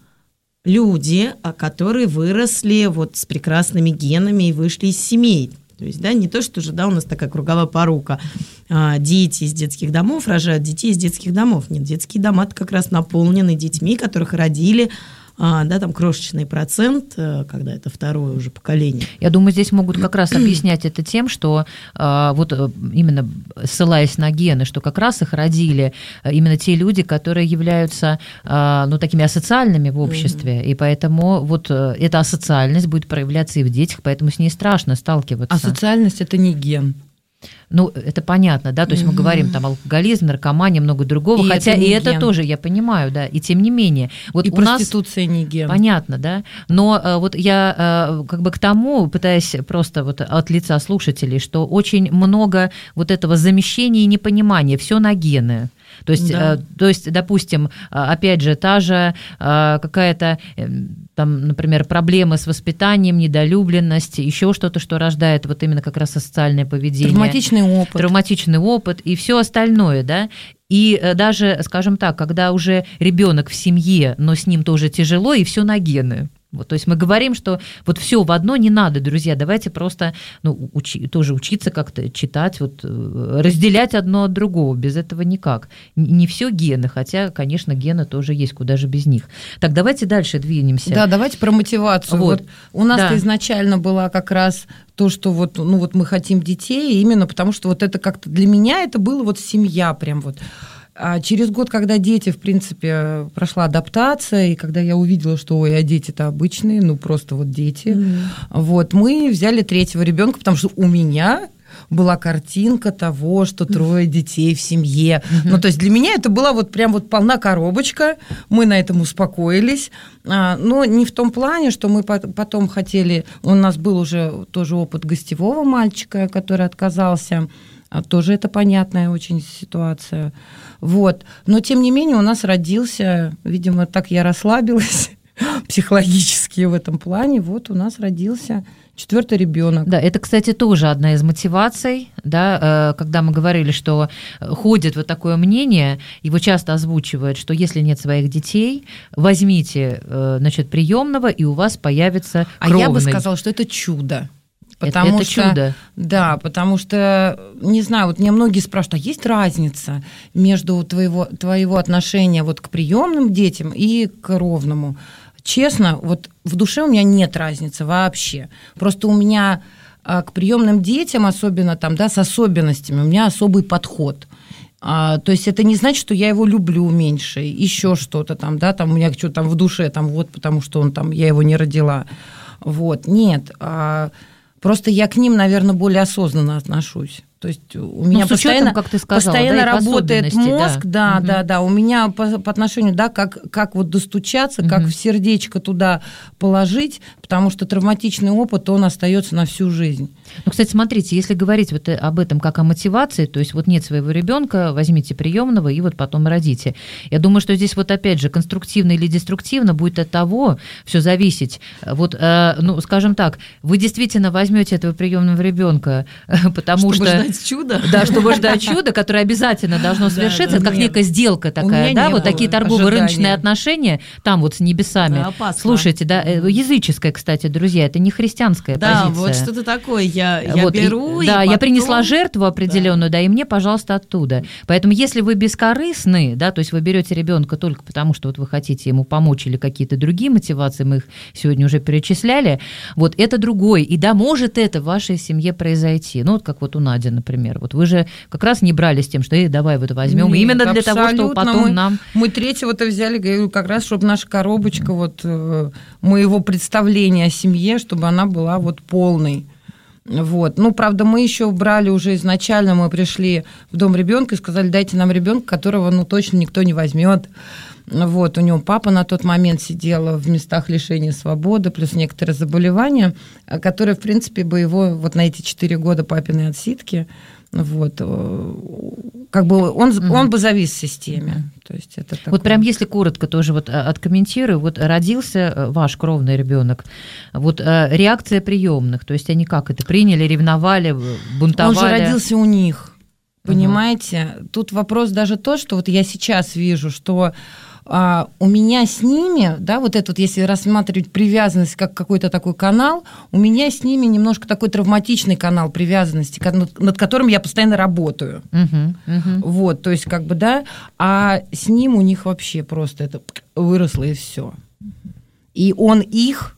люди, которые выросли вот с прекрасными генами и вышли из семей. То есть, не то, что же, у нас такая круговая порука. Дети из детских домов рожают детей из детских домов. Нет, детские дома как раз наполнены детьми, которых родили, там крошечный процент, когда это второе уже поколение. Я думаю, здесь могут как раз объяснять это тем, что вот именно ссылаясь на гены, что как раз их родили именно те люди, которые являются такими асоциальными в обществе, и поэтому вот эта асоциальность будет проявляться и в детях, поэтому с ней страшно сталкиваться. Асоциальность – это не ген. Это понятно, да, то есть мы говорим там алкоголизм, наркомания, много другого, и хотя это тоже, я понимаю, да, и тем не менее. Вот и у проституция нас, не ген. Понятно, да, но вот я как бы к тому, пытаясь просто вот от лица слушателей, что очень много вот этого замещения и непонимания, все на гены. То есть, допустим, опять же, та же какая-то, там, например, проблемы с воспитанием, недолюбленность, еще что-то, что рождает вот именно как раз социальное поведение. Травматичный опыт и все остальное, да. И даже, скажем так, когда уже ребенок в семье, но с ним тоже тяжело, и все на гены. Вот, то есть мы говорим, что вот все в одно не надо, друзья, давайте просто тоже учиться как-то читать, вот, разделять одно от другого, без этого никак. Не все гены, хотя, конечно, гены тоже есть, куда же без них. Так, давайте дальше двинемся. Да, давайте про мотивацию. Вот у нас изначально была как раз то, что вот мы хотим детей, именно потому что вот это как-то для меня это было вот семья прям вот. А через год, когда дети, в принципе, прошла адаптация, и когда я увидела, что дети-то обычные, просто вот дети, мы взяли 3-го ребенка, потому что у меня была картинка того, что 3 детей в семье. То есть для меня это была вот прям вот полна коробочка, мы на этом успокоились, но не в том плане, что мы потом хотели, у нас был уже тоже опыт гостевого мальчика, который отказался, тоже это понятная очень ситуация. Вот. Но, тем не менее, у нас родился, видимо, так я расслабилась психологически в этом плане, у нас родился 4-й ребенок. Да, это, кстати, тоже одна из мотиваций, да, когда мы говорили, что ходит вот такое мнение, его часто озвучивают, что если нет своих детей, возьмите, приемного, и у вас появится кровный. А я бы сказала, что это чудо. Потому это что, чудо. Да, потому что, не знаю, вот мне многие спрашивают, а есть разница между твоего отношения вот к приемным детям и к ровному? Честно, вот в душе у меня нет разницы вообще. Просто у меня к приемным детям, особенно там, да, с особенностями, у меня особый подход. То есть это не значит, что я его люблю меньше, еще что-то там, да, там у меня что-то там в душе, там вот, потому что он там, я его не родила. Вот, нет, просто я к ним, наверное, более осознанно отношусь. То есть у меня постоянно, как ты сказала, постоянно да, работает мозг, да. Да. У меня по отношению, да, как вот достучаться, как в сердечко туда положить, потому что травматичный опыт, он остается на всю жизнь. Ну, кстати, смотрите, если говорить вот об этом как о мотивации, то есть вот нет своего ребенка, возьмите приемного и вот потом родите. Я думаю, что здесь вот опять же конструктивно или деструктивно будет от того все зависеть. Вот, ну, скажем так, вы действительно возьмете этого приемного ребенка, потому что ждать чуда. Да, чтобы ждать чуда, которое обязательно должно свершиться. Это как некая сделка такая, да, вот такие торгово-рыночные отношения там вот с небесами. Слушайте, да, языческое, кстати, друзья, это не христианская позиция. Да, вот что-то такое, я вот, беру, да, и я принесла жертву определенную, да, и мне, пожалуйста, оттуда. Поэтому если вы бескорыстны, да, то есть вы берете ребенка только потому, что вот вы хотите ему помочь или какие-то другие мотивации, мы их сегодня уже перечисляли, вот это другой. И да, может это в вашей семье произойти. Ну, вот как вот у Нади, например. Вот вы же как раз не брали с тем, что давай вот возьмем. Нет, именно для того, чтобы потом нам... Мы третьего-то взяли, говорю, как раз, чтобы наша коробочка вот моего представления о семье, чтобы она была вот полной. Вот. Ну, правда, мы еще брали уже изначально, мы пришли в дом ребенка и сказали, дайте нам ребенка, которого, ну, точно никто не возьмет. Вот, у него папа на тот момент сидел в местах лишения свободы, плюс некоторые заболевания, которые, в принципе, бы его вот на эти 4 года папиной отсидки, вот, как бы он бы завис в системе. То есть это такое. Вот прям если коротко тоже вот откомментирую, вот родился ваш кровный ребенок, вот реакция приемных, то есть они как это приняли, ревновали, бунтовали? Он же родился у них, понимаете? Тут вопрос даже то, что вот я сейчас вижу, что у меня с ними, да, вот это вот, если рассматривать привязанность как какой-то такой канал, у меня с ними немножко такой травматичный канал привязанности, над которым я постоянно работаю. Вот, то есть как бы, да, а с ним у них вообще просто это выросло и все. И он их,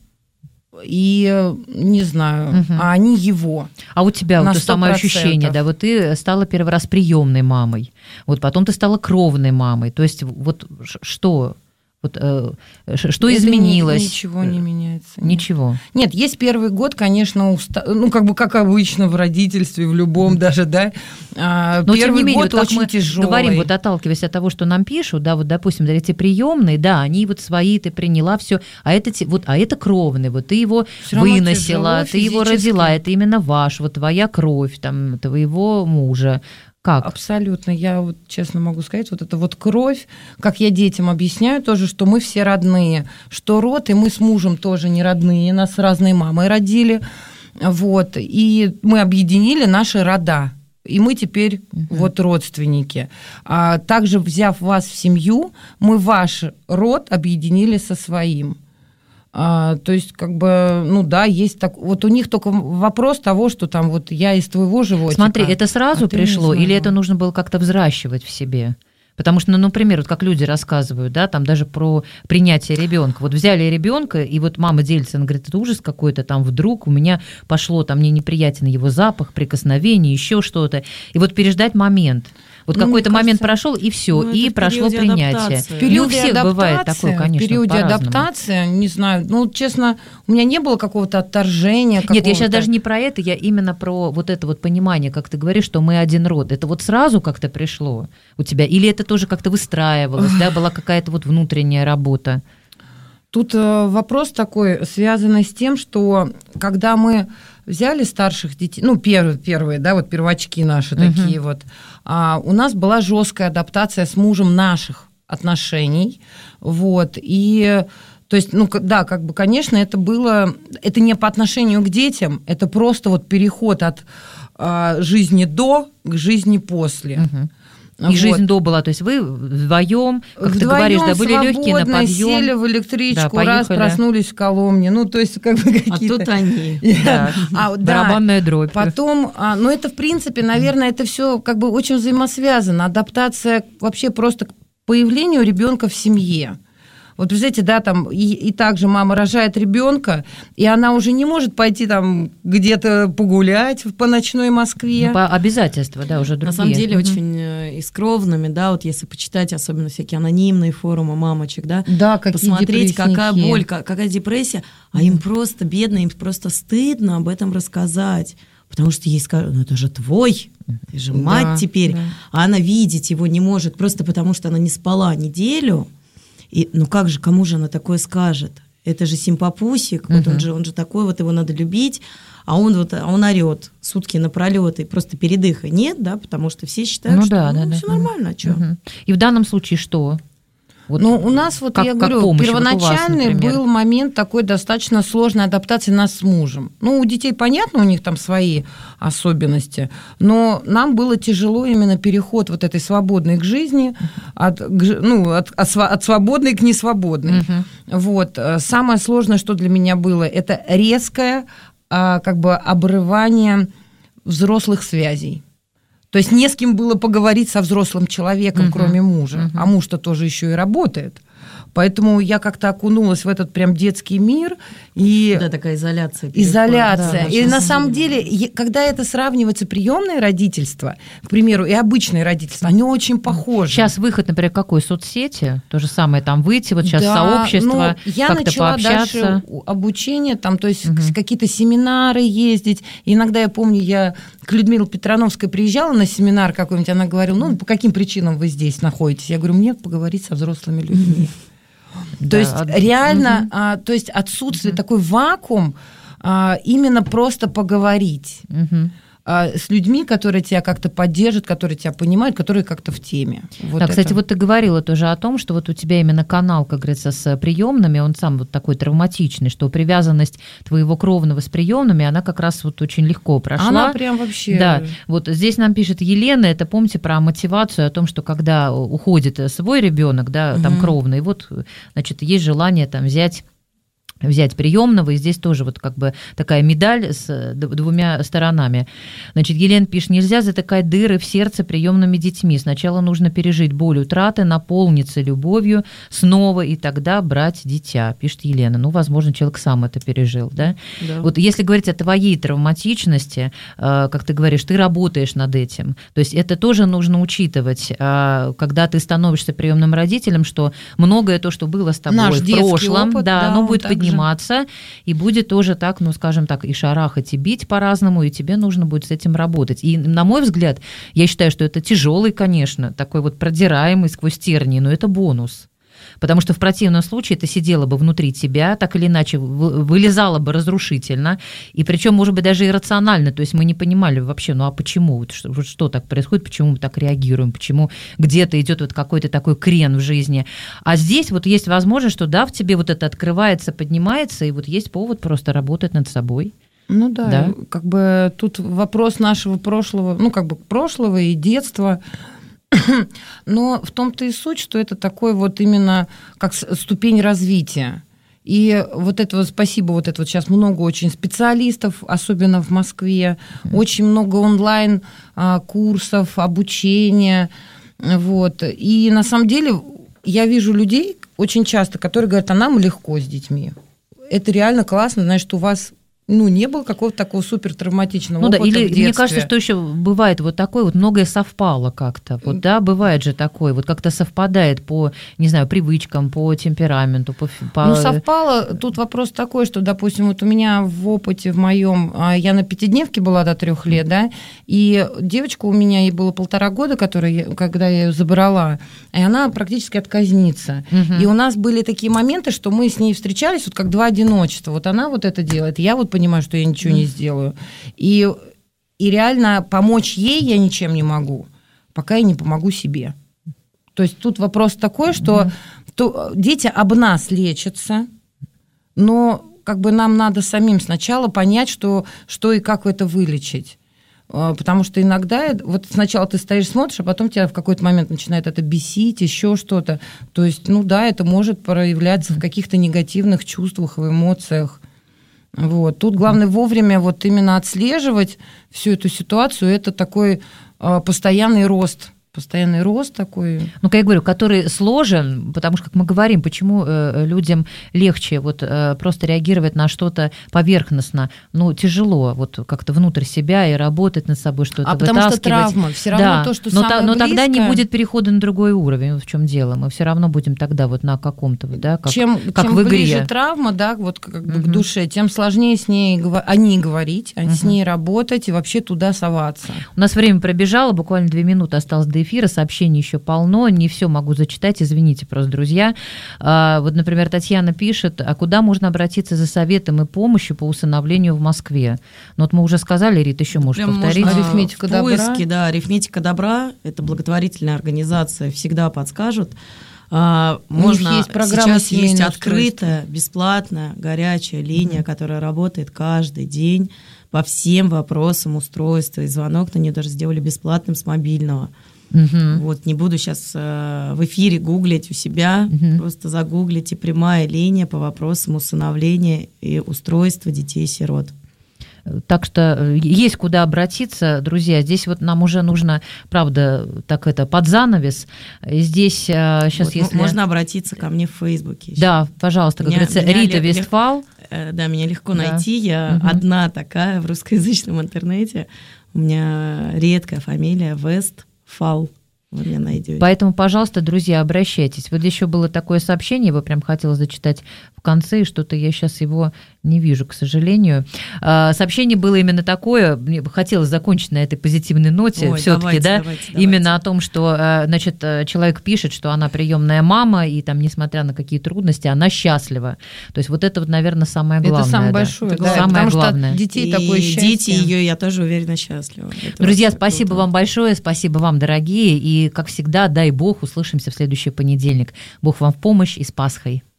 и не знаю, а они его. А у тебя вот то самое ощущение, да, вот ты стала первый раз приемной мамой, вот потом ты стала кровной мамой, то есть вот что? Вот, что изменилось? Ничего не меняется. Ничего? Нет, есть первый год, конечно, ну, как бы, как обычно в родительстве, в любом даже, да. Но первый год вот очень тяжелый. Говорим, вот отталкиваясь от того, что нам пишут, да, вот, допустим, эти приемные, да, они вот свои, ты приняла все, а это кровный, вот ты его выносила, ты его родила, это именно ваш, вот твоя кровь, там, твоего мужа. Как? Абсолютно. Я вот честно могу сказать, вот это вот кровь, как я детям объясняю тоже, что мы все родные, что род, и мы с мужем тоже не родные, нас с разной мамой родили, вот, и мы объединили наши рода, и мы теперь вот родственники. А также, взяв вас в семью, мы ваш род объединили со своим. То есть, как бы, ну да, есть так. Вот у них только вопрос того, что там вот я из твоего животика. Смотри, это сразу пришло, или это нужно было как-то взращивать в себе? Потому что, ну, например, вот как люди рассказывают, да, там даже про принятие ребенка. Вот взяли ребенка, и вот мама делится, она говорит, это ужас какой-то, там вдруг у меня пошло, там мне неприятен его запах, прикосновение, еще что-то. И вот переждать момент. Вот какой-то момент прошел, и все, и прошло принятие. И у всех бывает такое, конечно, в периоде адаптации, не знаю, ну, честно, у меня не было какого-то отторжения. Нет, я сейчас даже не про это, я именно про вот это вот понимание, как ты говоришь, что мы один род. Это вот сразу как-то пришло у тебя? Или это тоже как-то выстраивалось, да, была какая-то вот внутренняя работа? Тут вопрос такой, связанный с тем, что когда мы взяли старших детей, ну, первые, да, вот первачки наши такие вот, у нас была жесткая адаптация с мужем наших отношений, вот, и, то есть, ну, да, как бы, конечно, это было, это не по отношению к детям, это просто вот переход от жизни до к жизни после. И жизнь до была, то есть вы вдвоем, как ты говоришь, да, были легкие на подъем. Сели в электричку, да, раз, проснулись в Коломне, ну, то есть как бы какие-то... А тут они. Барабанная дробь. Потом, ну, это, в принципе, наверное, это все как бы очень взаимосвязано. Адаптация вообще просто к появлению ребенка в семье. Вот, представляете, да, там и также мама рожает ребенка, и она уже не может пойти там где-то погулять по ночной Москве. Ну, по обязательства, да, уже другие. На самом деле очень и с кровными, да, вот если почитать, особенно всякие анонимные форумы мамочек, да, посмотреть, какая боль, какая депрессия, а им просто бедно, им просто стыдно об этом рассказать. Потому что ей скажут, ну это же твой, ты же мать теперь, а она видеть его не может, просто потому что она не спала неделю. И, ну как же, кому же она такое скажет? Это же симпапусик, вот он же такой, вот его надо любить, а он орет сутки напролет и просто передыха нет, да, потому что все считают, что все нормально, а что? И в данном случае что? Вот, ну, у нас, вот я говорю, помощь, первоначальный вот был момент такой достаточно сложной адаптации нас с мужем. Ну, у детей, понятно, у них там свои особенности, но нам было тяжело именно переход вот этой свободной к жизни, от свободной к несвободной. Вот. Самое сложное, что для меня было, это резкое как бы обрывание взрослых связей. То есть не с кем было поговорить со взрослым человеком, кроме мужа. А муж-то тоже еще и работает. Поэтому я как-то окунулась в этот прям детский мир. И да, такая изоляция. Изоляция. Да, и на самом деле, когда это сравнивается приемное родительство, к примеру, и обычное родительство, они очень похожи. Сейчас выход, например, какой соцсети? То же самое там выйти, вот сейчас сообщество, я как-то начала пообщаться. Дальше обучение, там, то есть какие-то семинары ездить. И иногда я помню, я к Людмиле Петрановской приезжала на семинар какой-нибудь, она говорила, ну, по каким причинам вы здесь находитесь? Я говорю, мне поговорить со взрослыми людьми. То есть реально, то есть отсутствие такой вакуум, именно просто поговорить с людьми, которые тебя как-то поддержат, которые тебя понимают, которые как-то в теме. Вот да, кстати, вот ты говорила тоже о том, что вот у тебя именно канал, как говорится, с приемными, он сам вот такой травматичный, что привязанность твоего кровного с приемными, она как раз вот очень легко прошла. Она прям вообще... Да, вот здесь нам пишет Елена, это помните про мотивацию, о том, что когда уходит свой ребенок, да, там кровный, вот, значит, есть желание там взять приемного, и здесь тоже вот как бы такая медаль с двумя сторонами. Значит, Елена пишет, нельзя затыкать дыры в сердце приемными детьми. Сначала нужно пережить боль утраты, наполниться любовью снова, и тогда брать дитя, пишет Елена. Ну, возможно, человек сам это пережил, да? Да. Вот если говорить о твоей травматичности, как ты говоришь, ты работаешь над этим. То есть это тоже нужно учитывать, когда ты становишься приемным родителем, что многое то, что было с тобой в прошлом, опыт, да, оно будет подниматься, и будет тоже так, ну, скажем так, и шарахать, и бить по-разному, и тебе нужно будет с этим работать. И, на мой взгляд, я считаю, что это тяжелый, конечно, такой вот продираемый сквозь тернии, но это бонус. Потому что в противном случае это сидело бы внутри тебя, так или иначе вылезало бы разрушительно, и причем, может быть, даже иррационально, то есть мы не понимали вообще, ну а почему, вот что так происходит, почему мы так реагируем, почему где-то идет вот какой-то такой крен в жизни. А здесь вот есть возможность, что да, в тебе вот это открывается, поднимается, и вот есть повод просто работать над собой. Ну да, как бы тут вопрос нашего прошлого, ну как бы прошлого и детства. Но в том-то и суть, что это такой вот именно как ступень развития. И вот это вот, спасибо, вот это вот сейчас много очень специалистов, особенно в Москве, очень много онлайн-курсов, обучения, вот. И на самом деле я вижу людей очень часто, которые говорят, а нам легко с детьми. Это реально классно, значит, у вас... Ну, не было какого-то такого супер травматичного опыта в детстве. Или мне кажется, что еще бывает вот такое, вот многое совпало как-то. Вот, да, бывает же такое, вот как-то совпадает по, не знаю, привычкам, по темпераменту. Ну, совпало. Тут вопрос такой, что, допустим, вот у меня в опыте в моем, я на пятидневке была до 3 лет, да, и девочка у меня, ей было 1,5 года, когда я ее забрала, и она практически отказница. И у нас были такие моменты, что мы с ней встречались, вот как 2 одиночества. Вот она вот это делает, и я вот понимаю, что я ничего не сделаю. И реально помочь ей я ничем не могу, пока я не помогу себе. То есть тут вопрос такой, что дети об нас лечатся, но как бы нам надо самим сначала понять, что и как это вылечить. Потому что иногда вот сначала ты стоишь, смотришь, а потом тебя в какой-то момент начинает это бесить, еще что-то. То есть, ну да, это может проявляться в каких-то негативных чувствах и эмоциях. Вот. Тут главное вовремя вот именно отслеживать всю эту ситуацию. Это такой постоянный рост. Постоянный рост такой. Ну, как я говорю, который сложен, потому что, как мы говорим, почему людям легче вот просто реагировать на что-то поверхностно, ну, тяжело вот как-то внутрь себя и работать над собой, что-то вытаскивать. Потому что травма, все равно да. то, что но самое но близкое... тогда не будет перехода на другой уровень, вот в чем дело. Мы все равно будем тогда вот на каком-то, да, как чем в игре. Ближе травма, да, вот как бы к душе, тем сложнее с ней о ней говорить, с ней работать и вообще туда соваться. У нас время пробежало, буквально 2 минуты осталось до эфира, сообщений еще полно, не все могу зачитать, извините просто, друзья. Вот, например, Татьяна пишет, а куда можно обратиться за советом и помощью по усыновлению в Москве? Ну, вот мы уже сказали, Рит, еще можешь повторить. Арифметика добра. Поиски, да, арифметика добра, это благотворительная организация, всегда подскажут. Можно, есть программа сейчас есть семейного открытая, бесплатная, горячая линия, которая работает каждый день по всем вопросам устройства. И звонок на нее даже сделали бесплатным с мобильного. Вот, не буду сейчас в эфире гуглить у себя, просто загуглите «Прямая линия по вопросам усыновления и устройства детей-сирот». Так что есть куда обратиться, друзья. Здесь вот нам уже нужно, правда, так это под занавес. Здесь сейчас, вот, если... Можно обратиться ко мне в Фейсбуке. Да, пожалуйста, как говорится, Рита Вестфал. Да, меня легко найти. Я одна такая в русскоязычном интернете. У меня редкая фамилия Вестфал. Вы меня найдете. Поэтому, пожалуйста, друзья, обращайтесь. Вот еще было такое сообщение, его прям хотела зачитать в конце, и что-то я сейчас его не вижу, к сожалению. Сообщение было именно такое, мне бы хотелось закончить на этой позитивной ноте все-таки, да, давайте. Именно о том, что, значит, человек пишет, что она приемная мама, и там, несмотря на какие трудности, она счастлива. То есть вот это вот, наверное, самое главное. Это самое большое, да, самое потому главное. Что детей и такое счастье. Дети ее, я тоже уверена, счастливы. Друзья, спасибо вам большое, спасибо вам, дорогие, и, как всегда, дай Бог, услышимся в следующий понедельник. Бог вам в помощь и с Пасхой.